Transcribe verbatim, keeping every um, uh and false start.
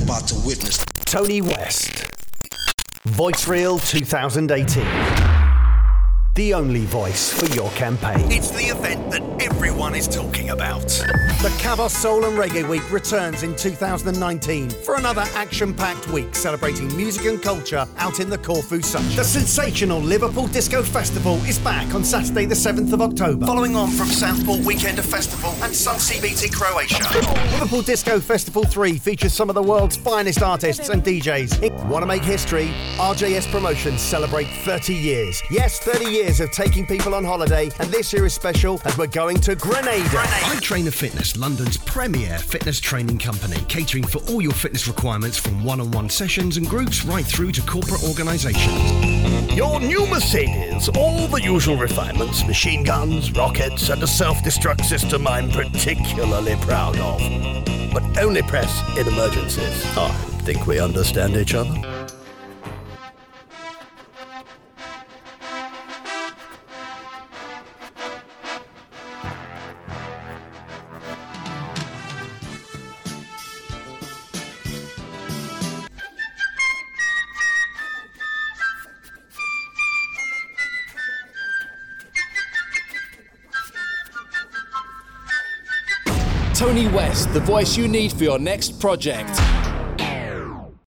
about to witness. Tony West. Voice Reel twenty eighteen. The only voice for your campaign. It's the event that everyone is talking about. The Cavos Soul and Reggae Week returns in two thousand nineteen for another action-packed week celebrating music and culture out in the Corfu sunshine. The sensational Liverpool Disco Festival is back on Saturday the seventh of October. Following on from Southport Weekender Festival and Sun C B T Croatia. Liverpool Disco Festival three features some of the world's finest artists and D Js. Want to make history? R J S Promotions celebrate thirty years. Yes, thirty years of taking people on holiday, and this year is special as we're going to Grenada. I Trainer Fitness, London's premier fitness training company, catering for all your fitness requirements from one-on-one sessions and groups right through to corporate organisations. Your new Mercedes, all the usual refinements, machine guns, rockets and a self-destruct system I'm particularly proud of. But only press in emergencies. I think we understand each other. Tony West, the voice you need for your next project.